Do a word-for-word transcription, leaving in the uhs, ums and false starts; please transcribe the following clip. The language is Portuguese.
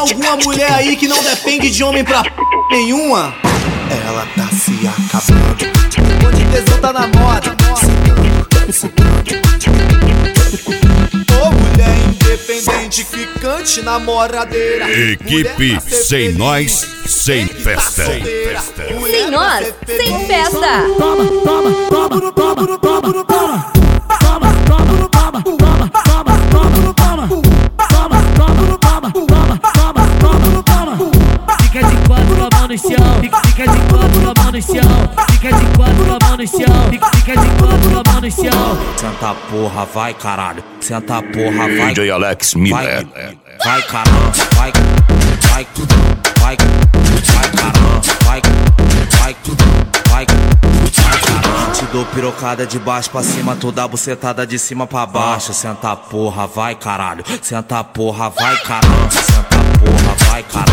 alguma mulher aí que não depende de homem pra p... nenhuma? Ela tá se acabando. Onde tesão tá na moda. Ô mulher independente, ficante, namoradeira. Equipe Sem Nós, Sem Festa. Sem nós, sem festa. Toma, toma, toma, toma, toma, toma, toma. Toma, toma, toma, toma, toma, toma, toma. Toma, toma, toma, toma, toma, toma, toma. Fica de quatro com a mão no chão. Fica de quatro com a mão no chão. Fica de quatro com a mão no chão. Fica de quatro com a mão no chão. Senta porra, vai caralho. Senta porra, vai. D J Alex Miller. Vai, vai caramba, vai, vai, vai, vai caramba, vai, vai, vai, vai caramba. Te dou pirocada de baixo pra cima, toda bucetada de cima pra baixo. Senta porra, vai caralho. Senta porra, vai caramba. Senta porra, vai caralho.